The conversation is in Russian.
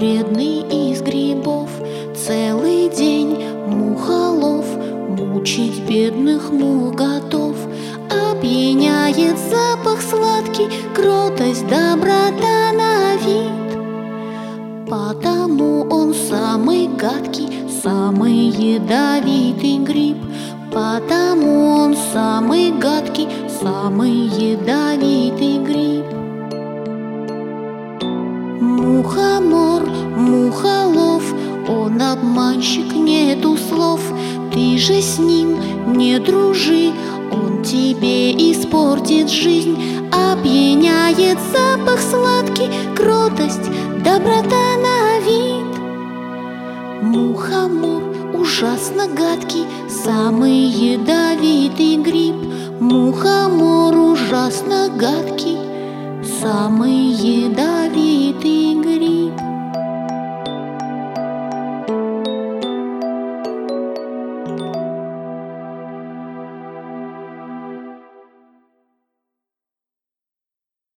вредный из грибов. Целый день мухолов мучить бедных мух готов. Опьяняет запах сладкий, кротость, доброта на вид. Потому он самый гадкий, самый ядовитый гриб. Потому он самый гадкий, самый ядовитый гриб. Мухомор, мухолов, он обманщик, нету слов. Ты же с ним не дружи, он тебе испортит жизнь. Опьяняет запах сладкий, кротость, доброта на вид. Мухомор ужасно гадкий, самый ядовитый гриб. Мухомор ужасно гадкий, самый ядовитый.